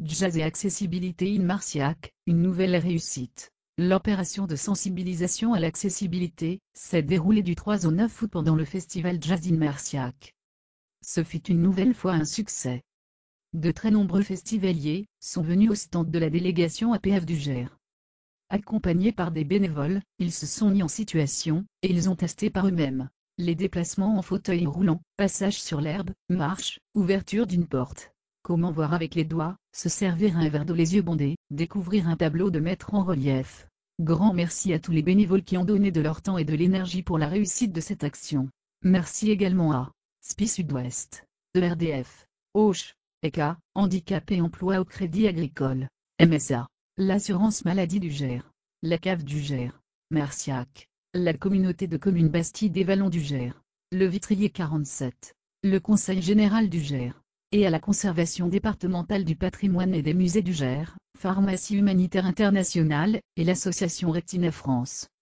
Jazz et accessibilité in Marciac, une nouvelle réussite. L'opération de sensibilisation à l'accessibilité s'est déroulée du 3 au 9 août pendant le festival Jazz in Marciac. Ce fut une nouvelle fois un succès. De très nombreux festivaliers sont venus au stand de la délégation APF du Gers. Accompagnés par des bénévoles, ils se sont mis en situation, et ils ont testé par eux-mêmes les déplacements en fauteuil roulant, passage sur l'herbe, marche, ouverture d'une porte. Comment voir avec les doigts, se servir un verre d'eau les yeux bandés, découvrir un tableau de maître en relief. Grand merci à tous les bénévoles qui ont donné de leur temps et de l'énergie pour la réussite de cette action. Merci également à SPI Sud-Ouest, ERDF, Auch, ECA, Handicap et Emploi au Crédit Agricole, MSA, l'Assurance Maladie du Gers, la CAF du Gers, Marciac, la Communauté de communes Bastide des Vallons du Gers, le Vitrier 47, le Conseil général du Gers, et à la Conservation départementale du patrimoine et des musées du Gers, Pharmacie humanitaire internationale, et l'association Retina France.